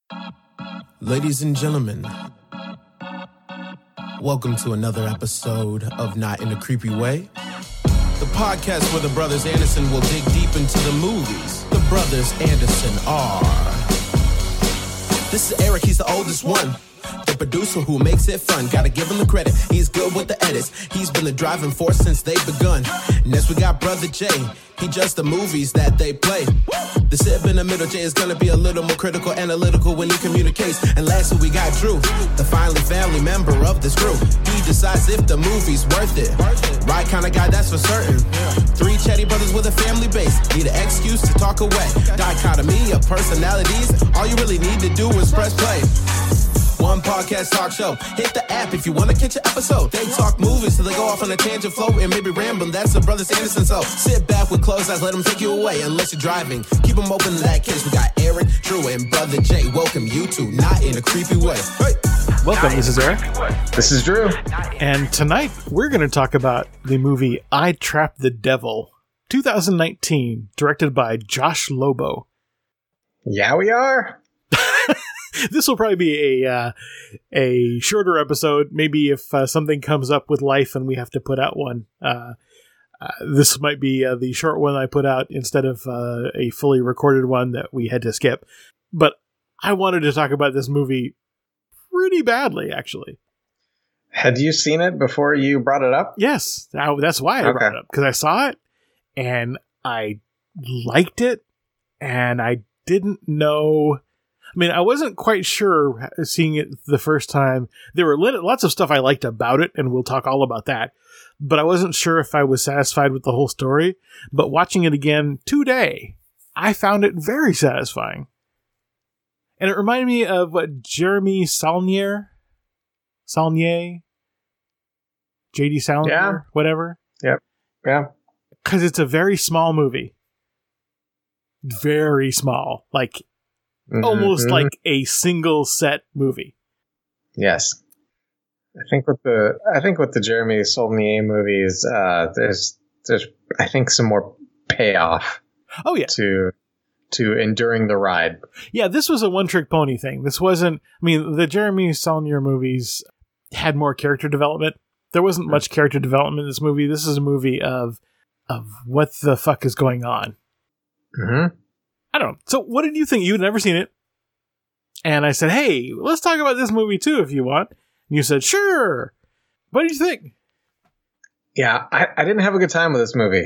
Ladies and gentlemen, welcome to another episode of Not in a Creepy Way, the podcast where the brothers Anderson will dig deep into the movies. The brothers Anderson are... This is Eric, he's the oldest one. The producer who makes it fun. Gotta give him the credit, he's good with the edits. He's been the driving force since they've begun. Next we got Brother Jay, he judged the movies that they play. The sib in the middle, Jay is gonna be a little more critical, analytical when he communicates. And lastly we got Drew, the finally family member of this crew. He decides if the movie's worth it. Right kind of guy, that's for certain. Three chatty brothers with a family base, need an excuse to talk away. Dichotomy of personalities, all you really need to do is press play. One podcast talk show. Hit the app if you want to catch an episode. They talk movies till they go off on a tangent flow and maybe rambling. That's the brothers Anderson. So sit back with closed eyes, let them take you away. Unless you're driving, keep them open in that case. We got Eric, Drew, and Brother Jay. Welcome you to Not in a Creepy Way. Hey. Welcome, this is Eric. This is Drew. And tonight we're going to talk about the movie I Trapped the Devil, 2019, directed by Josh Lobo. Yeah, we are. This will probably be a shorter episode. Maybe if something comes up with life and we have to put out one. This might be the short one I put out instead of a fully recorded one that we had to skip. But I wanted to talk about this movie pretty badly, actually. Had you seen it before you brought it up? Yes, that's why I brought it up. Because I saw it and I liked it and I didn't know... I mean, I wasn't quite sure seeing it the first time. There were lots of stuff I liked about it, and we'll talk all about that. But I wasn't sure if I was satisfied with the whole story. But watching it again today, I found it very satisfying. And it reminded me of what Jeremy Saulnier, J.D. Saulnier, whatever. Yep. Yeah. Because it's a very small movie. Very small. Like... almost like a single set movie. Yes, I think with the Jeremy Saulnier movies, there's I think some more payoff. Oh yeah, to enduring the ride. Yeah, this was a one-trick pony thing. This wasn't. I mean, the Jeremy Saulnier movies had more character development. There wasn't much character development in this movie. This is a movie of what the fuck is going on. Mm-hmm. I don't know. So what did you think? You'd never seen it. And I said, hey, let's talk about this movie too if you want. And you said, sure. What did you think? Yeah, I didn't have a good time with this movie.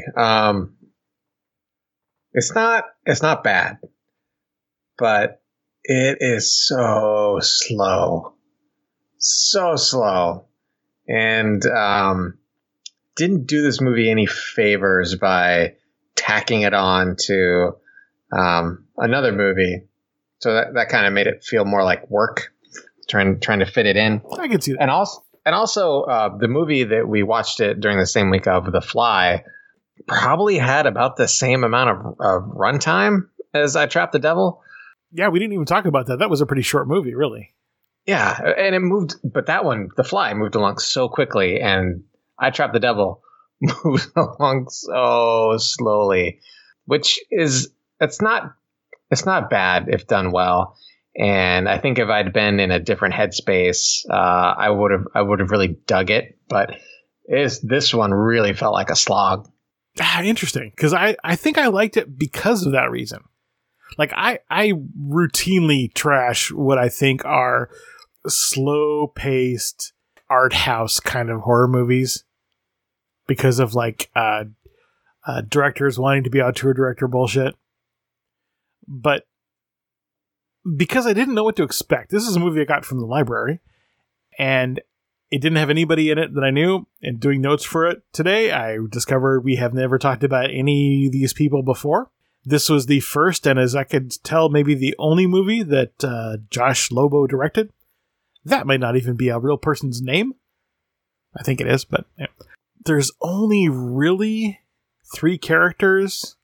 It's not bad, but it is so slow. So slow. And didn't do this movie any favors by tacking it on to another movie, so that kind of made it feel more like work, trying to fit it in. I can see that. And also, the movie that we watched it during the same week of The Fly probably had about the same amount of runtime as I Trapped the Devil. Yeah, we didn't even talk about that. That was a pretty short movie, really. Yeah, and it moved, but that one, The Fly, moved along so quickly, and I Trapped the Devil moved along so slowly, which is. It's not bad if done well, and I think if I'd been in a different headspace, I would have really dug it. But this one really felt like a slog. Interesting, because I think I liked it because of that reason. Like I routinely trash what I think are slow-paced art house kind of horror movies because of like directors wanting to be auteur director bullshit. But because I didn't know what to expect, this is a movie I got from the library, and it didn't have anybody in it that I knew. And doing notes for it today, I discovered we have never talked about any of these people before. This was the first, and as I could tell, maybe the only movie that Josh Lobo directed. That might not even be a real person's name. I think it is, but yeah. There's only really 3 characters.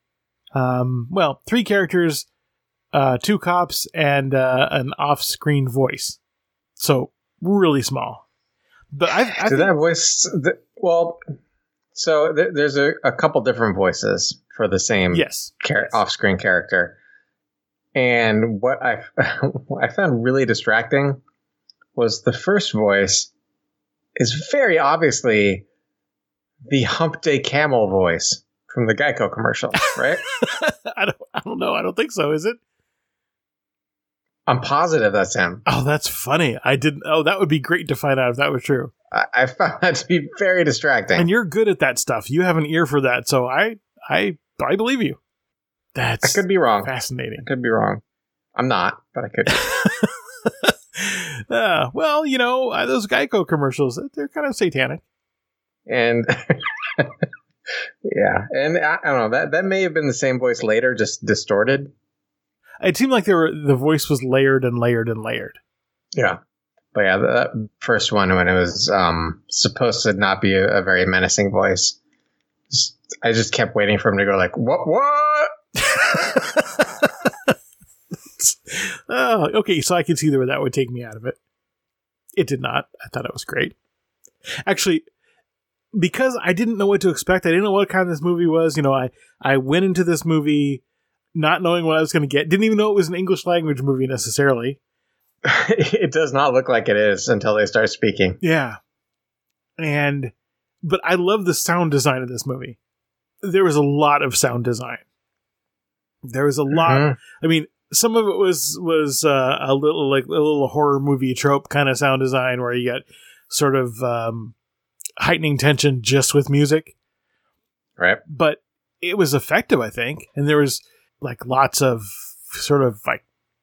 3 characters, 2 cops, and an off-screen voice. So, really small. But I think that voice... So there's a couple different voices for the same off-screen character. And what what I found really distracting was the first voice is very obviously the Hump Day Camel voice from the Geico commercial, right? I don't know. I don't think so. Is it? I'm positive that's him. Oh, that's funny. I didn't. Oh, that would be great to find out if that was true. I found that to be very distracting. And you're good at that stuff. You have an ear for that, so I believe you. I could be wrong. Fascinating. I could be wrong. I'm not, but I could be. Well, those Geico commercials, they're kind of satanic. And yeah, and I don't know, that may have been the same voice later, just distorted. It seemed like the voice was layered and layered and layered. Yeah. But yeah, the first one, when it was supposed to not be a very menacing voice, I just kept waiting for him to go like, what? Oh, okay, so I could see where that would take me out of it. It did not. I thought it was great. Actually, because I didn't know what to expect, I didn't know what kind this movie was. I went into this movie not knowing what I was going to get. Didn't even know it was an English language movie necessarily. It does not look like it is until they start speaking. Yeah. But I love the sound design of this movie. There was a lot of sound design. There was a lot. Mm-hmm. I mean, some of it was a little horror movie trope kind of sound design where you got sort of heightening tension just with music. Right. But it was effective, I think. And there was like lots of sort of like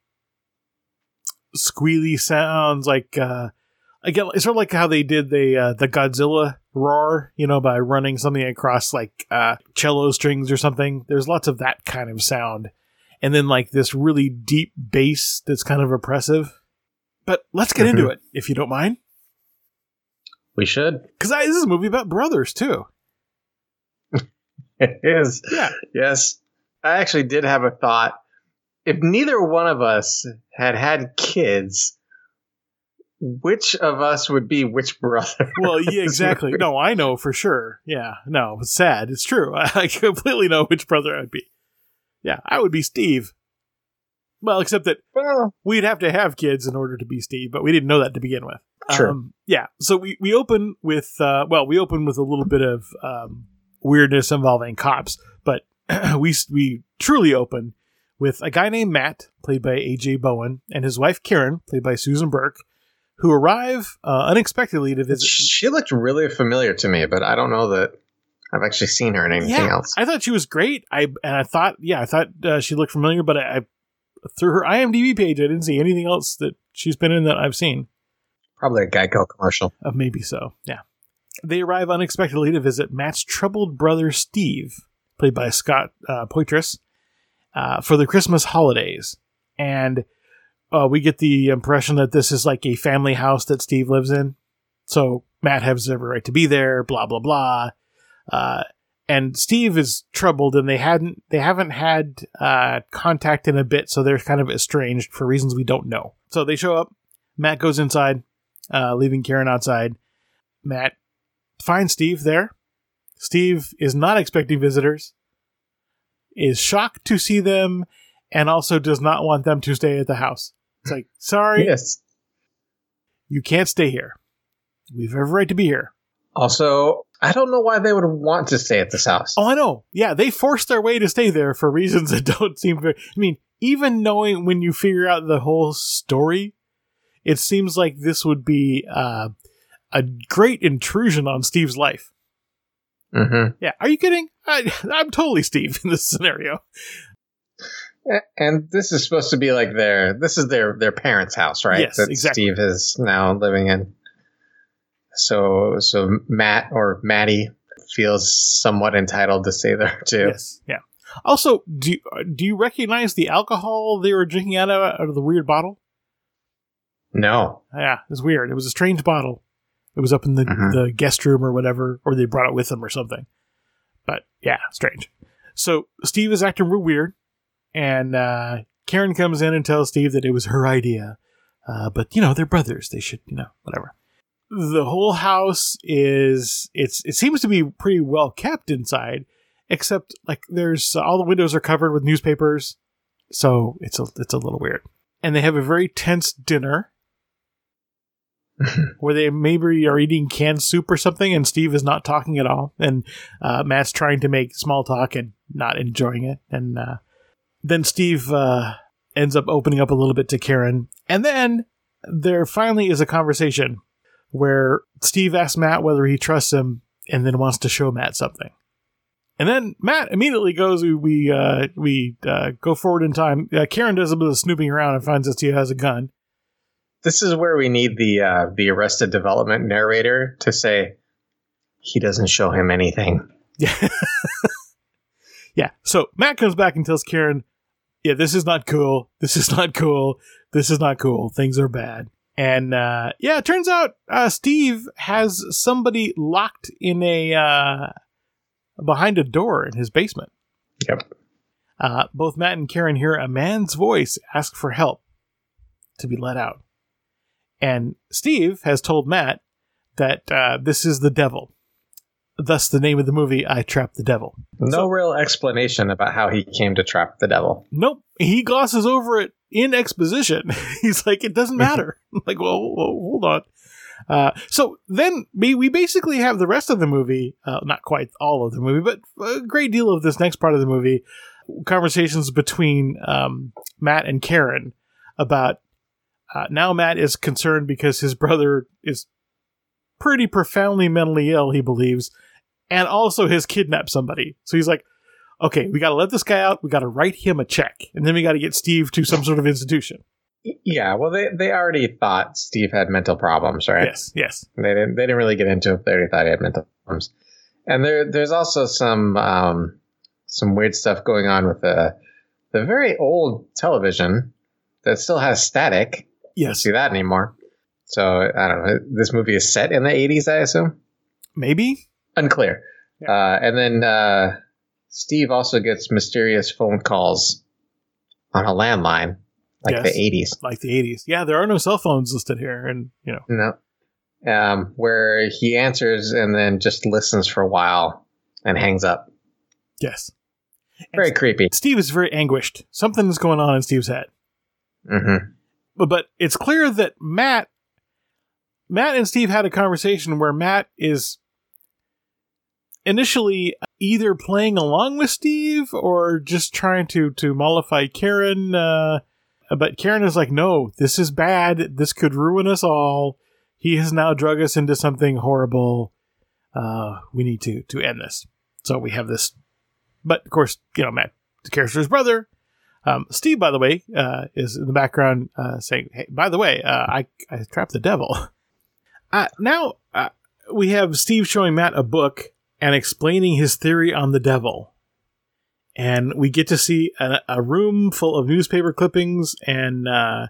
squealy sounds, like again, it's sort of like how they did the Godzilla roar, by running something across like cello strings or something. There's lots of that kind of sound, and then like this really deep bass that's kind of oppressive. But let's get into it, if you don't mind. We should, because this is a movie about brothers too. It is. Yeah. Yes, I actually did have a thought. If neither one of us had kids, which of us would be which brother? Well, yeah, exactly. No, I know for sure. Yeah, no, it's sad. It's true. I completely know which brother I'd be. Yeah, I would be Steve. Well, except that we'd have to have kids in order to be Steve, but we didn't know that to begin with. Sure. Yeah, so we open with a little bit of weirdness involving cops, but we truly open with a guy named Matt, played by A.J. Bowen, and his wife Karen, played by Susan Burke, who arrive unexpectedly to visit. She looked really familiar to me, but I don't know that I've actually seen her in anything else. I thought she was great. I thought she looked familiar, but I through her IMDb page, I didn't see anything else that she's been in that I've seen. Probably a Geico commercial. Maybe so, yeah. They arrive unexpectedly to visit Matt's troubled brother Steve, played by Scott Poitras, for the Christmas holidays. And we get the impression that this is like a family house that Steve lives in. So Matt has every right to be there, blah, blah, blah. And Steve is troubled, and they haven't had contact in a bit, so they're kind of estranged for reasons we don't know. So they show up. Matt goes inside, leaving Karen outside. Matt finds Steve there. Steve is not expecting visitors, is shocked to see them, and also does not want them to stay at the house. It's like, sorry, yes, you can't stay here. We have every right to be here. Also, I don't know why they would want to stay at this house. Oh, I know. Yeah, they forced their way to stay there for reasons that don't seem very... I mean, even knowing when you figure out the whole story, it seems like this would be a great intrusion on Steve's life. Mm-hmm. Yeah, are you kidding? I'm totally Steve in this scenario. And this is supposed to be like their parents' house, right? Yes, that exactly. Steve is now living in. So Matt or Maddie feels somewhat entitled to stay there too. Yes, yeah. Also, do you recognize the alcohol they were drinking out of the weird bottle? No. Yeah, it was weird. It was a strange bottle. It was up in the guest room or whatever, or they brought it with them or something. But yeah, strange. So Steve is acting real weird, and Karen comes in and tells Steve that it was her idea. But they're brothers. They should, whatever. The whole house it seems to be pretty well kept inside, except like there's all the windows are covered with newspapers, So it's a little weird. And they have a very tense dinner where they maybe are eating canned soup or something, and Steve is not talking at all. And Matt's trying to make small talk and not enjoying it. And then Steve ends up opening up a little bit to Karen. And then there finally is a conversation where Steve asks Matt whether he trusts him and then wants to show Matt something. And then Matt immediately goes, we go forward in time. Karen does a bit of snooping around and finds that Steve has a gun. This is where we need the Arrested Development narrator to say, he doesn't show him anything. Yeah. Yeah. So Matt comes back and tells Karen, yeah, this is not cool. This is not cool. This is not cool. Things are bad. And it turns out Steve has somebody locked in behind a door in his basement. Yep. Both Matt and Karen hear a man's voice ask for help to be let out. And Steve has told Matt that this is the devil. Thus the name of the movie, I Trapped the Devil. No real explanation about how he came to trap the devil. Nope. He glosses over it in exposition. He's like, it doesn't matter. I'm like, whoa, hold on. So then we basically have the rest of the movie, not quite all of the movie, but a great deal of this next part of the movie, conversations between Matt and Karen about now Matt is concerned because his brother is pretty profoundly mentally ill, he believes, and also has kidnapped somebody. So he's like, okay, we got to let this guy out. We got to write him a check. And then we got to get Steve to some sort of institution. Yeah, well, they already thought Steve had mental problems, right? Yes. They didn't really get into it. They already thought he had mental problems. And there's also some weird stuff going on with the very old television that still has static. Yes. Don't see that anymore. So, I don't know. This movie is set in the 80s, I assume? Maybe? Unclear. Yeah. And then Steve also gets mysterious phone calls on a landline, like the 80s. Like the 80s. Yeah, there are no cell phones listed here. And, No. Where he answers and then just listens for a while and hangs up. Yes. Very creepy. Steve is very anguished. Something is going on in Steve's head. Mm-hmm. But it's clear that Matt and Steve had a conversation where Matt is initially either playing along with Steve or just trying to mollify Karen. But Karen is like, no, this is bad. This could ruin us all. He has now drug us into something horrible. We need to end this. So we have this. But of course, Matt, the character's brother. Steve, by the way, is in the background saying, hey, by the way, I trapped the devil. Now we have Steve showing Matt a book and explaining his theory on the devil. And we get to see a room full of newspaper clippings and a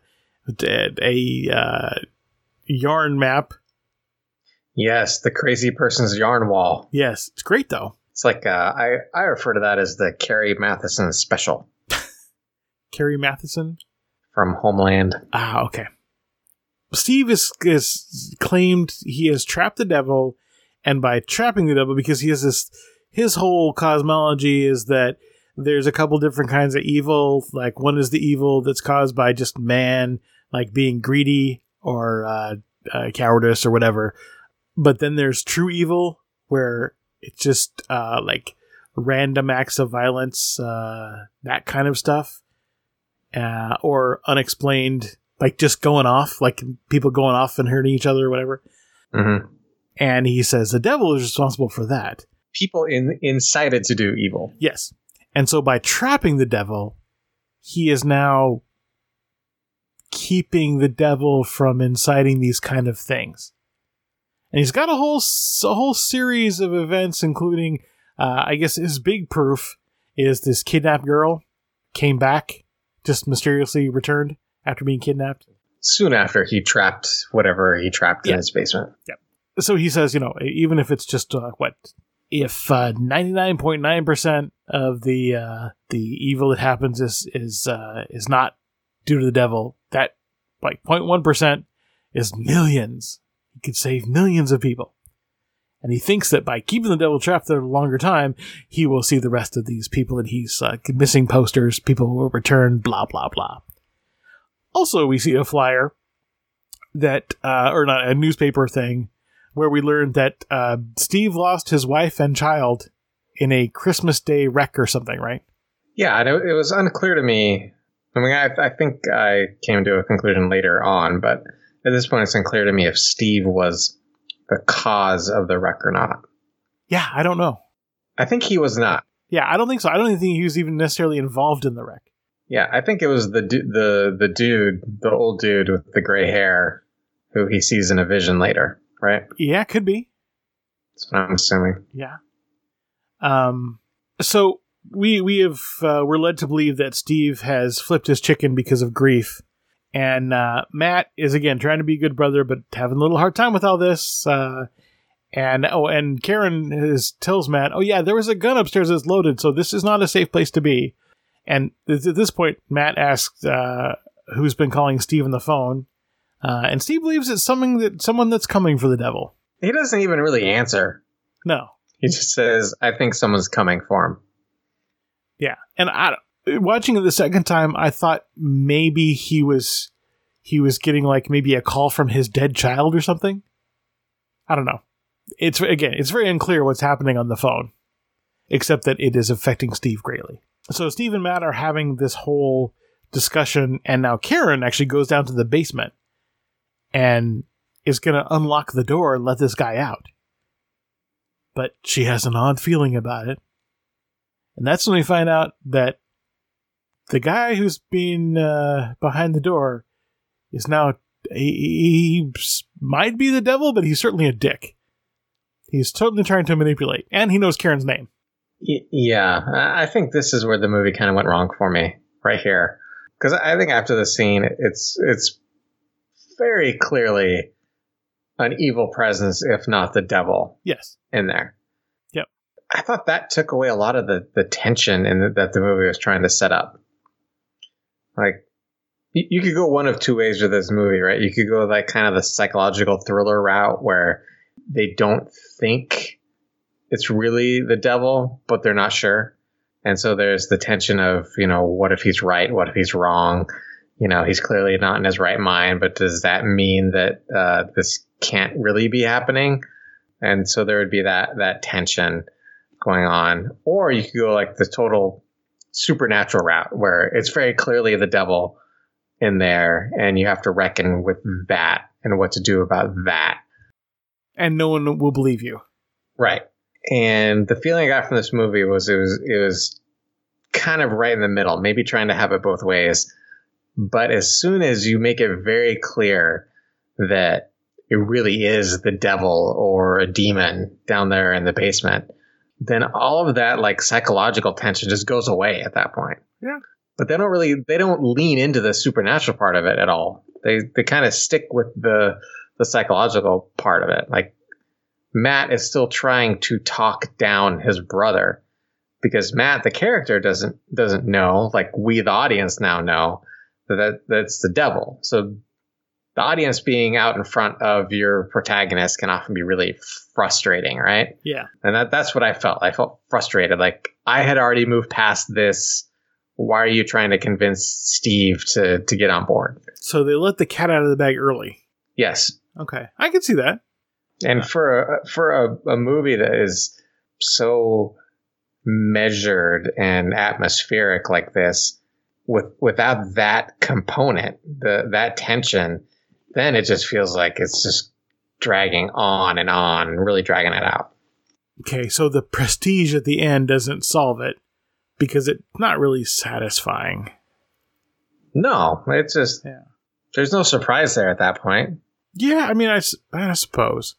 yarn map. Yes, the crazy person's yarn wall. Yes, it's great, though. It's like, I refer to that as the Carrie Matheson special. Carrie Matheson? From Homeland. Ah, okay. Steve is claimed he has trapped the devil, and by trapping the devil, because he has his whole cosmology is that there's a couple different kinds of evil. Like, one is the evil that's caused by just man, like being greedy or cowardice or whatever. But then there's true evil, where it's just like random acts of violence, that kind of stuff. Or unexplained, like just going off, like people going off and hurting each other or whatever. Mm-hmm. And he says the devil is responsible for that. People incited to do evil. Yes. And so by trapping the devil, he is now keeping the devil from inciting these kind of things. And he's got a whole series of events, including, I guess his big proof is this kidnapped girl came back. Just mysteriously returned after being kidnapped. Soon after he trapped whatever he trapped in his basement. Yeah. So he says, even if it's just if 99.9% of the evil that happens is not due to the devil, that like 0.1% is millions. He could save millions of people. And he thinks that by keeping the devil trapped there a longer time, he will see the rest of these people that he's missing posters, people will return, blah, blah, blah. Also, we see a flyer that, or not, a newspaper thing, where we learned that Steve lost his wife and child in a Christmas Day wreck or something, right? Yeah, it was unclear to me. I mean, I think I came to a conclusion later on, but at this point it's unclear to me if Steve was the cause of the wreck or not. Yeah, I don't know. I think he was not. Yeah, I don't think so. I don't even think he was even necessarily involved in the wreck. Yeah, I think it was the dude, the old dude with the gray hair, who he sees in a vision later, right? Yeah, could be. That's what I'm assuming. Yeah. So we're led to believe that Steve has flipped his chicken because of grief, and Matt is again trying to be a good brother, but having a little hard time with all this. And Karen tells Matt, "Oh yeah, there was a gun upstairs that's loaded, so this is not a safe place to be." And at this point, Matt asks who's been calling Steve on the phone, and Steve believes it's someone that's coming for the devil. He doesn't even really answer. No, he just says, "I think someone's coming for him." Yeah, and watching it the second time, I thought maybe he was getting like maybe a call from his dead child or something. I don't know. It's very unclear what's happening on the phone, except that it is affecting Steve greatly. So Steve and Matt are having this whole discussion, and now Karen actually goes down to the basement and is going to unlock the door and let this guy out. But she has an odd feeling about it. And that's when we find out that the guy who's been behind the door is now... He might be the devil, but he's certainly a dick. He's totally trying to manipulate. And he knows Karen's name. Yeah, I think this is where the movie kind of went wrong for me, right here. Because I think after the scene, it's very clearly an evil presence, if not the devil. Yes. In there. Yep. I thought that took away a lot of the tension that the movie was trying to set up. Like, you could go one of two ways with this movie, right? You could go like kind of the psychological thriller route where they don't think it's really the devil, but they're not sure. And so there's the tension of, what if he's right? What if he's wrong? He's clearly not in his right mind, but does that mean that this can't really be happening? And so there would be that tension going on. Or you could go like the total supernatural route where it's very clearly the devil in there and you have to reckon with that and what to do about that. And no one will believe you. Right. And the feeling I got from this movie was it was kind of right in the middle, maybe trying to have it both ways. But as soon as you make it very clear that it really is the devil or a demon down there in the basement, then all of that like psychological tension just goes away at that point. Yeah. But they don't lean into the supernatural part of it at all. They kind of stick with the psychological part of it. Like Matt is still trying to talk down his brother because Matt, the character, doesn't know, like we, the audience, now know that's the devil. So the audience being out in front of your protagonist can often be really frustrating, right? Yeah. And that's what I felt. I felt frustrated. Like I had already moved past this. Why are you trying to convince Steve to get on board? So they let the cat out of the bag early. Yes. Okay. I can see that. And for a movie that is so measured and atmospheric like this, without that component, that tension, then it just feels like it's just dragging on and on, really dragging it out. Okay, so the prestige at the end doesn't solve it because it's not really satisfying. No, it's just there's no surprise there at that point. Yeah, I mean, I suppose.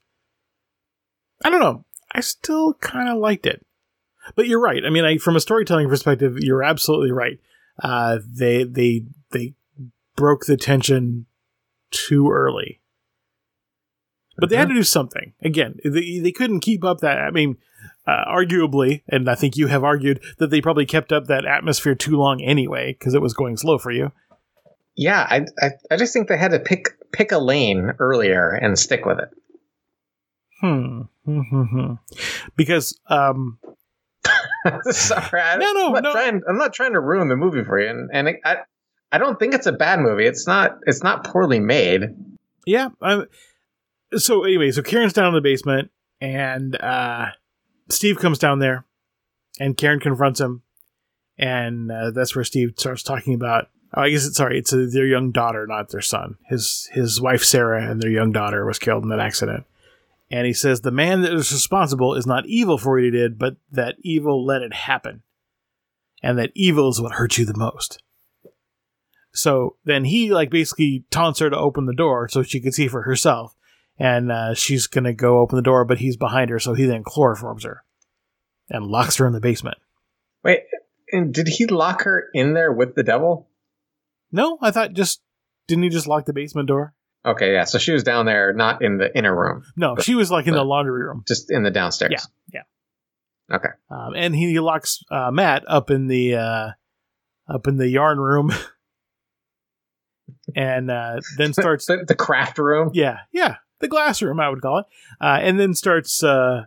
I don't know. I still kind of liked it. But you're right. I mean, from a storytelling perspective, you're absolutely right. They broke the tension too early. But they had to do something. Again, they couldn't keep up that. I mean, arguably, and I think you have argued, that they probably kept up that atmosphere too long anyway, because it was going slow for you. Yeah, I just think they had to pick a lane earlier and stick with it. Because Sorry, No. I'm not trying to ruin the movie for you, and I don't think it's a bad movie. It's not poorly made. Yeah. So anyway, so Karen's down in the basement, and Steve comes down there, and Karen confronts him, and that's where Steve starts talking about. Oh, I guess it's their young daughter, not their son. His wife Sarah and their young daughter was killed in that accident. And he says the man that is responsible is not evil for what he did, but that evil let it happen. And that evil is what hurt you the most. So then he basically taunts her to open the door so she can see for herself. And she's going to go open the door, but he's behind her, so he then chloroforms her and locks her in the basement. Wait, and did he lock her in there with the devil? No, I thought didn't he just lock the basement door? Okay, yeah. So she was down there, not in the inner room. No, she was in the laundry room. Just in the downstairs. Yeah. Okay. And he locks Matt up in the yarn room, and then starts the craft room. Yeah, the glass room, I would call it, and then starts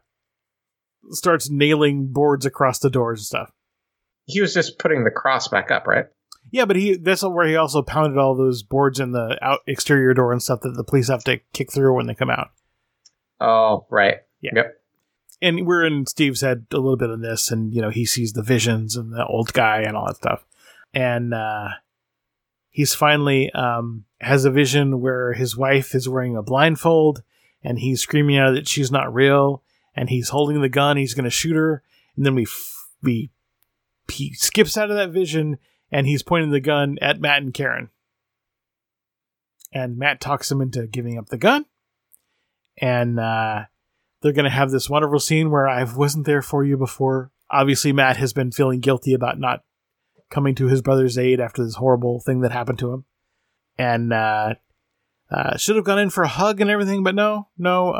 nailing boards across the doors and stuff. He was just putting the cross back up, right? Yeah, but that's where he also pounded all those boards in the exterior door and stuff that the police have to kick through when they come out. Oh, right. Yeah. Yep. And we're in Steve's head a little bit in this, and he sees the visions and the old guy and all that stuff. And he's finally has a vision where his wife is wearing a blindfold, and he's screaming out that she's not real, and he's holding the gun, he's going to shoot her, and then he skips out of that vision, and he's pointing the gun at Matt and Karen. And Matt talks him into giving up the gun. And they're going to have this wonderful scene where I wasn't there for you before. Obviously, Matt has been feeling guilty about not coming to his brother's aid after this horrible thing that happened to him. And should have gone in for a hug and everything, but no.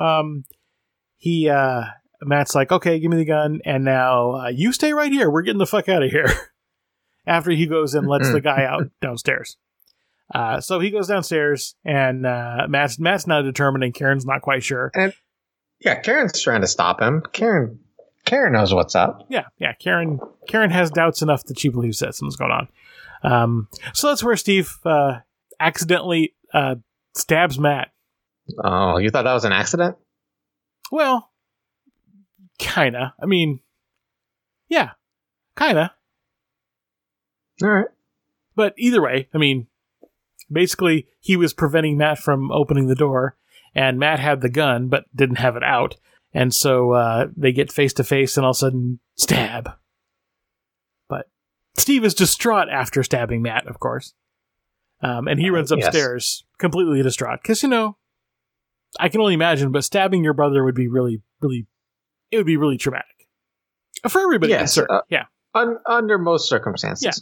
Matt's like, okay, give me the gun. And now you stay right here. We're getting the fuck out of here. After he goes and lets the guy out downstairs. So he goes downstairs, and Matt's now determined, and Karen's not quite sure. And yeah, Karen's trying to stop him. Karen knows what's up. Yeah. Karen has doubts enough that she believes that something's going on. So that's where Steve accidentally stabs Matt. Oh, you thought that was an accident? Well, kinda. I mean, yeah, kinda. All right. But either way, I mean, basically, he was preventing Matt from opening the door, and Matt had the gun, but didn't have it out. And so they get face to face, and all of a sudden, stab. But Steve is distraught after stabbing Matt, of course. And he runs upstairs, completely distraught. Because, I can only imagine, but stabbing your brother would be really, really, it would be really traumatic. For everybody concerned. Yeah. Under most circumstances. Yeah.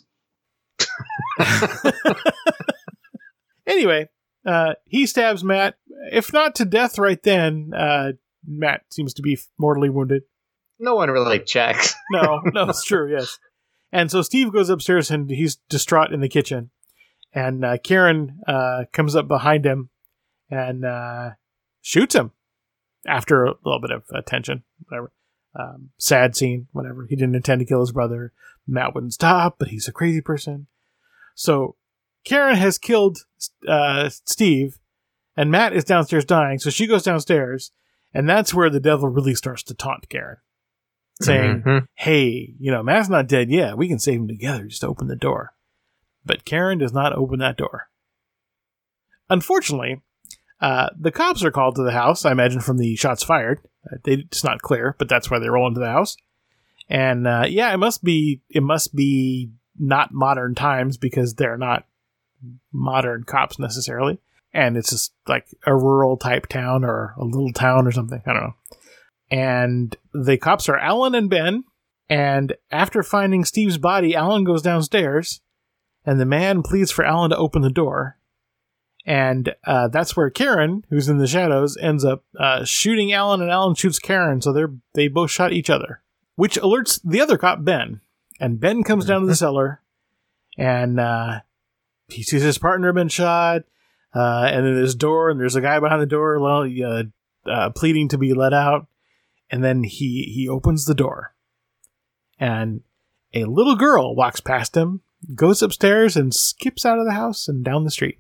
Anyway, he stabs Matt, if not to death right then. Matt seems to be mortally wounded. No one really checks. No, it's true, yes. And so Steve goes upstairs, and he's distraught in the kitchen. And Karen comes up behind him and shoots him after a little bit of tension, whatever. Sad scene, whatever. He didn't intend to kill his brother. Matt wouldn't stop, but he's a crazy person. So Karen has killed Steve, and Matt is downstairs dying, so she goes downstairs, and that's where the devil really starts to taunt Karen, saying, hey, Matt's not dead yet. We can save him together. Just open the door. But Karen does not open that door. Unfortunately, the cops are called to the house, I imagine from the shots fired. It's not clear, but that's why they roll into the house. And it must be not modern times, because they're not modern cops necessarily. And it's just like a rural type town or a little town or something. I don't know. And the cops are Alan and Ben. And after finding Steve's body, Alan goes downstairs, and the man pleads for Alan to open the door. And that's where Karen, who's in the shadows, ends up shooting Alan, and Alan shoots Karen. So they both shot each other, which alerts the other cop, Ben. And Ben comes down to the cellar, and he sees his partner been shot. And then there's a door, and there's a guy behind the door pleading to be let out. And then he opens the door. And a little girl walks past him, goes upstairs, and skips out of the house and down the street.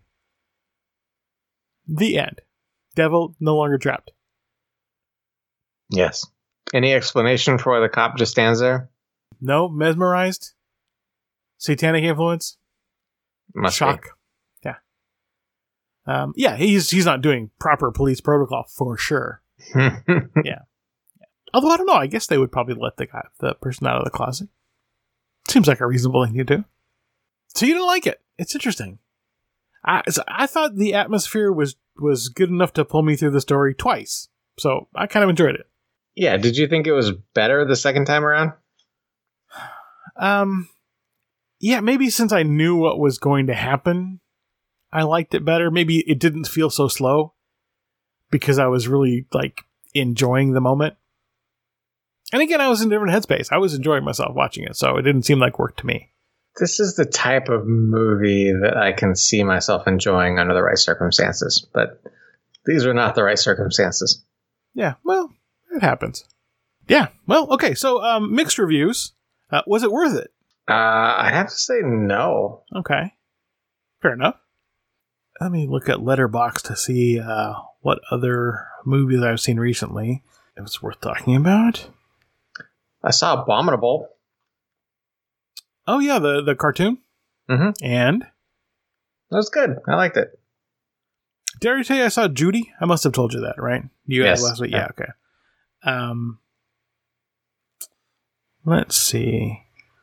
The end. Devil no longer trapped. Yes. Any explanation for why the cop just stands there? No, mesmerized. Satanic influence. Must Shock. Be. Yeah. He's not doing proper police protocol for sure. Yeah. Although I don't know, I guess they would probably let the person out of the closet. Seems like a reasonable thing to do. So you didn't like it. It's interesting. I thought the atmosphere was good enough to pull me through the story twice. So I kind of enjoyed it. Yeah, did you think it was better the second time around? Yeah, maybe since I knew what was going to happen, I liked it better. Maybe it didn't feel so slow because I was really enjoying the moment. And again, I was in a different headspace. I was enjoying myself watching it, so it didn't seem like work to me. This is the type of movie that I can see myself enjoying under the right circumstances, but these were not the right circumstances. Yeah, well, it happens. Yeah, well, okay, so mixed reviews. Was it worth it? I have to say no. Okay, fair enough. Let me look at Letterboxd to see what other movies I've seen recently. It was worth talking about. I saw Abominable. Oh, yeah, the cartoon. Mm-hmm. And? That was good. I liked it. Did I tell you I saw Judy? I must have told you that, right? Yes. Last week? Yeah, okay. Let's see.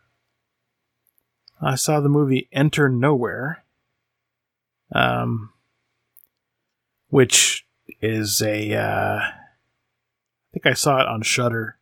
I saw the movie Enter Nowhere, which is I think I saw it on Shudder.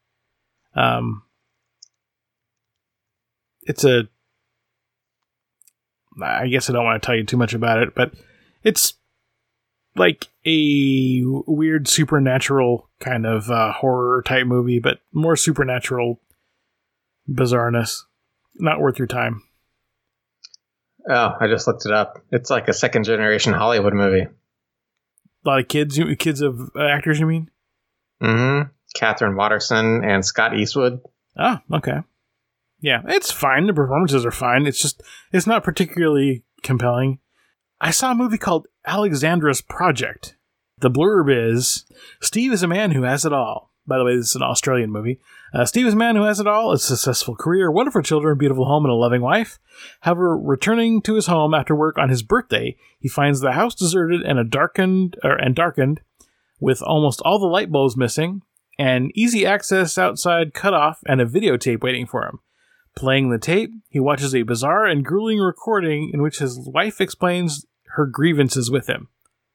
I guess I don't want to tell you too much about it, but it's like a weird supernatural kind of horror type movie, but more supernatural bizarreness. Not worth your time. Oh, I just looked it up. It's like a second generation Hollywood movie. A lot of kids of actors, you mean? Mm-hmm. Catherine Watterson and Scott Eastwood. Oh, okay. Yeah, it's fine. The performances are fine. It's not particularly compelling. I saw a movie called Alexandra's Project. The blurb is, Steve is a man who has it all. By the way, this is an Australian movie. Steve is a man who has it all, a successful career, wonderful children, beautiful home, and a loving wife. However, returning to his home after work on his birthday, he finds the house deserted and darkened, with almost all the light bulbs missing, and easy access outside cut off, and a videotape waiting for him. Playing the tape, he watches a bizarre and grueling recording in which his wife explains her grievances with him.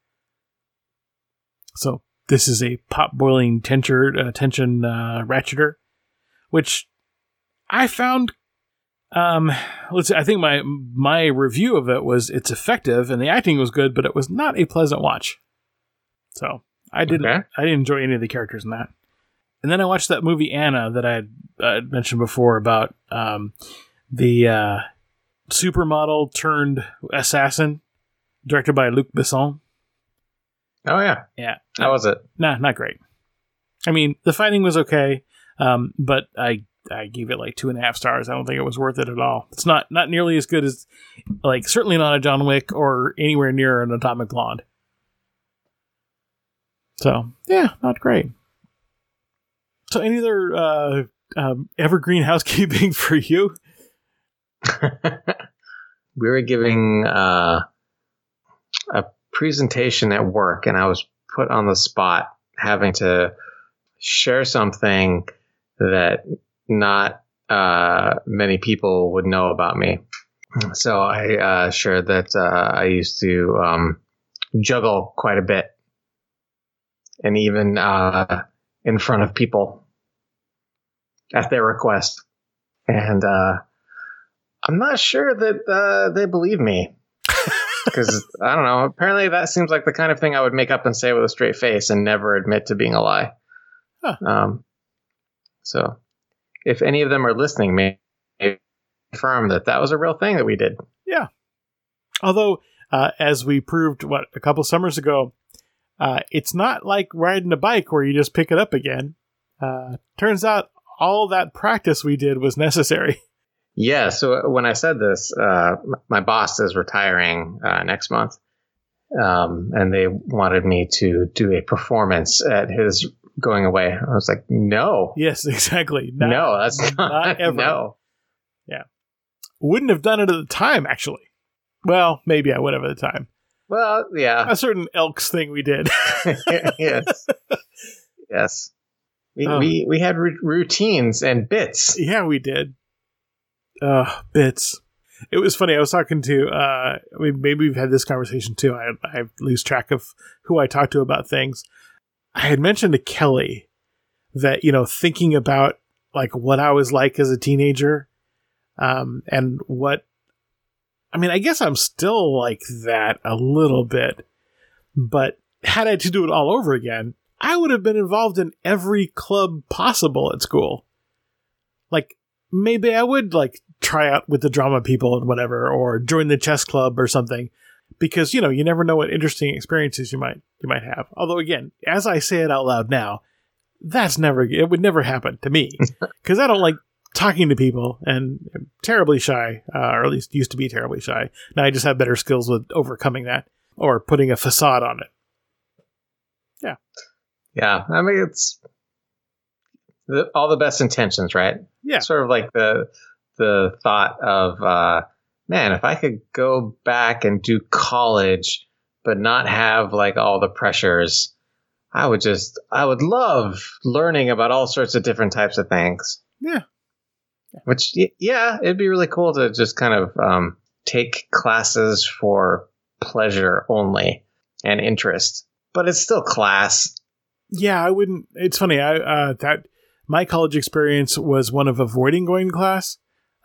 So, this is a pot-boiling tension ratcheter, which I found, I think my review of it was it's effective and the acting was good, but it was not a pleasant watch. So, I didn't enjoy any of the characters in that. And then I watched that movie Anna that I had mentioned before about the supermodel turned assassin, directed by Luc Besson. Oh, yeah. Yeah. How was it? Nah, not great. I mean, the fighting was okay, but I gave it 2.5 stars. I don't think it was worth it at all. It's not nearly as good as, certainly not a John Wick or anywhere near an Atomic Blonde. So, yeah, not great. So, any other evergreen housekeeping for you? We were giving a presentation at work, and I was put on the spot having to share something that not many people would know about me. So I shared that I used to juggle quite a bit, and even in front of people at their request. And I'm not sure that they believe me. Because, I don't know, apparently that seems like the kind of thing I would make up and say with a straight face and never admit to being a lie. Huh. So, if any of them are listening, may confirm that was a real thing that we did. Yeah. Although, as we proved, a couple summers ago, It's not like riding a bike where you just pick it up again. Turns out all that practice we did was necessary. Yeah. So when I said this, my boss is retiring next month. And they wanted me to do a performance at his going away. I was like, no. Yes, exactly. No, that's not ever. No. Yeah. Wouldn't have done it at the time, actually. Well, maybe I would have at the time. Well, yeah. A certain Elks thing we did. Yes. Yes. We had routines and bits. Yeah, we did. Bits. It was funny. I was talking to, maybe we've had this conversation too. I lose track of who I talk to about things. I had mentioned to Kelly that, thinking about like what I was like as a teenager, and I guess I'm still like that a little bit, but had I to do it all over again, I would have been involved in every club possible at school. Like, maybe I would like try out with the drama people and whatever, or join the chess club or something, because you never know what interesting experiences you might have. Although again, as I say it out loud now, it would never happen to me, because I don't like talking to people and I'm terribly shy, or at least used to be terribly shy. Now I just have better skills with overcoming that or putting a facade on it. Yeah. Yeah. I mean, it's all the best intentions, right? Yeah. Sort of like the thought of, man, if I could go back and do college, but not have like all the pressures, I would love learning about all sorts of different types of things. Yeah. Which, yeah, it'd be really cool to just kind of take classes for pleasure only and interest, but it's still class. Yeah, I wouldn't. It's funny. That my college experience was one of avoiding going to class.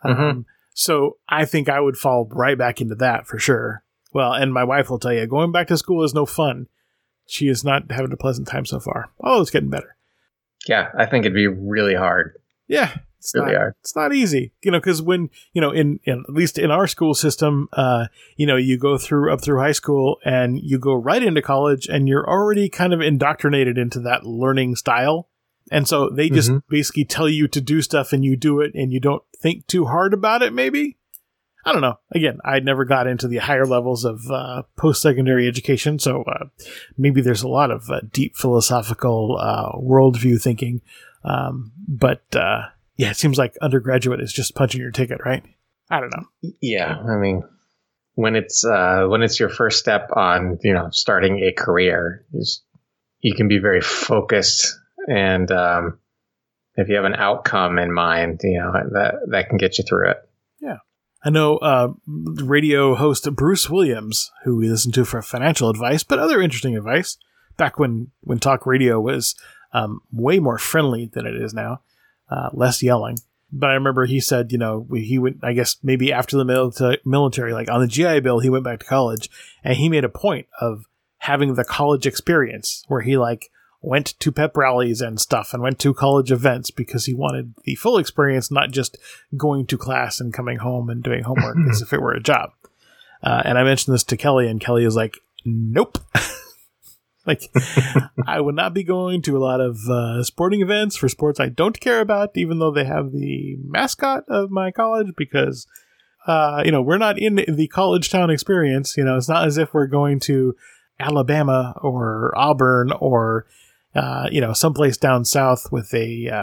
So I think I would fall right back into that for sure. Well, and my wife will tell you, going back to school is no fun. She is not having a pleasant time so far. Oh, it's getting better. Yeah, I think it'd be really hard. Yeah. It's not easy, because when, in at least in our school system, you go up through high school and you go right into college and you're already kind of indoctrinated into that learning style. And so they just basically tell you to do stuff and you do it and you don't think too hard about it, maybe. I don't know. Again, I never got into the higher levels of post-secondary education, so maybe there's a lot of deep philosophical worldview thinking. But it seems like undergraduate is just punching your ticket, right? I don't know. Yeah, I mean, when it's your first step on, starting a career, you can be very focused, and if you have an outcome in mind, that can get you through it. Yeah. I know radio host Bruce Williams, who we listen to for financial advice, but other interesting advice, back when talk radio was way more friendly than it is now, less yelling. But I remember he said, he went, I guess maybe after the military, like on the GI Bill, he went back to college, and he made a point of having the college experience where he like went to pep rallies and stuff and went to college events because he wanted the full experience, not just going to class and coming home and doing homework as if it were a job. And I mentioned this to Kelly, and Kelly is like, nope. Like, I would not be going to a lot of sporting events for sports I don't care about, even though they have the mascot of my college, because, we're not in the college town experience. It's not as if we're going to Alabama or Auburn or, someplace down south with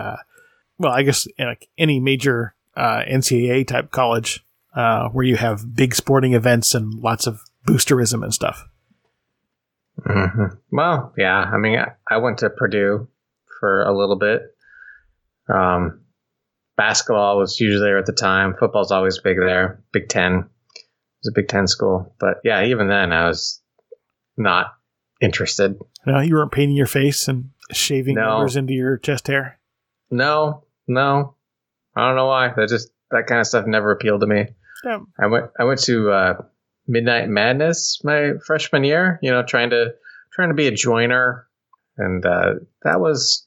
I guess like any major NCAA type college where you have big sporting events and lots of boosterism and stuff. Mm-hmm. Well, yeah. I mean, I went to Purdue for a little bit. Basketball was usually there at the time. Football's always big there. Big Ten. It was a Big Ten school. But yeah, even then I was not interested. No, you weren't painting your face and shaving numbers into your chest hair? No. I don't know why. That kind of stuff never appealed to me. Yeah. I went to Midnight Madness my freshman year, trying to be a joiner, and that was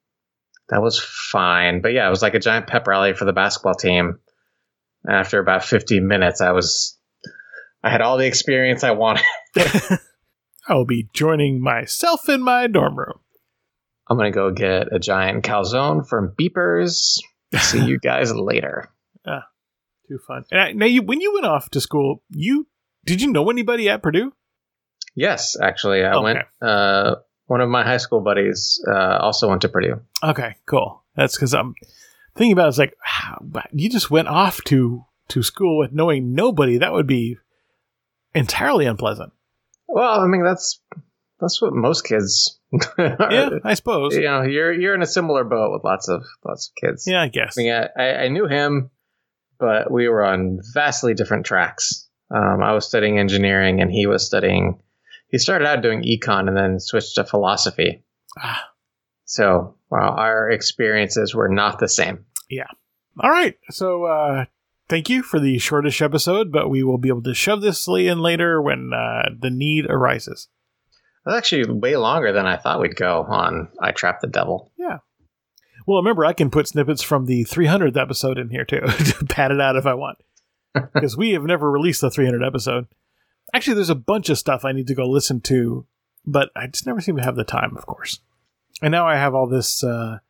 fine. But yeah, it was like a giant pep rally for the basketball team. And after about 15 minutes, I had all the experience I wanted. I will be joining myself in my dorm room. I'm going to go get a giant calzone from Beepers. See you guys later. Too fun. And when you went off to school, did you know anybody at Purdue? Yes, actually. I went. One of my high school buddies also went to Purdue. Okay, cool. That's because I'm thinking about it, it's like, you just went off to school with knowing nobody. That would be entirely unpleasant. Well, I mean, that's what most kids are. Yeah, I suppose. You know, you're in a similar boat with lots of kids. Yeah, I guess. I mean, I knew him, but we were on vastly different tracks. I was studying engineering, and he started out doing econ and then switched to philosophy. So, our experiences were not the same. Yeah. All right. So, thank you for the shortish episode, but we will be able to shove this in later when the need arises. That's actually way longer than I thought we'd go on I Trapped the Devil. Yeah. Well, remember, I can put snippets from the 300th episode in here, too, to pad it out if I want. Because we have never released the 300th episode. Actually, there's a bunch of stuff I need to go listen to, but I just never seem to have the time, of course. And now I have all this,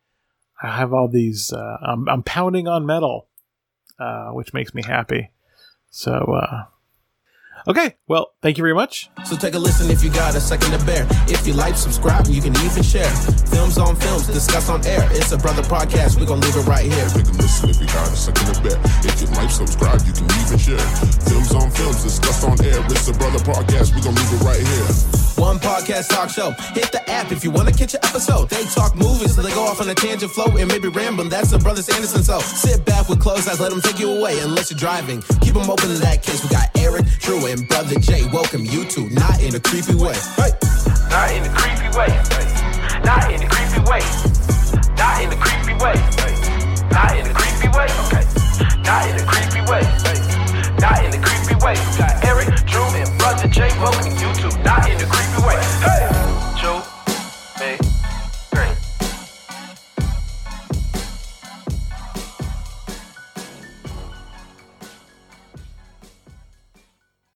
I'm pounding on metal, which makes me happy. So, okay, well, thank you very much. So take a listen if you got a second to bear. If you like, subscribe, you can even share. Films on films, discuss on air. It's a brother podcast, we're gonna leave it right here. Take a listen if you got a second to bear. If you like, subscribe, you can even share. Films on films, discuss on air. It's a brother podcast, we're gonna leave it right here. One podcast talk show. Hit the app if you want to catch an episode. They talk movies, so they go off on a tangent flow and maybe rambling. That's the Brothers Anderson. So sit back with closed eyes, let them take you away. Unless you're driving, keep them open in that case. We got Eric, Drew, and Brother Jay. Welcome you to Not in a Creepy Way. Hey!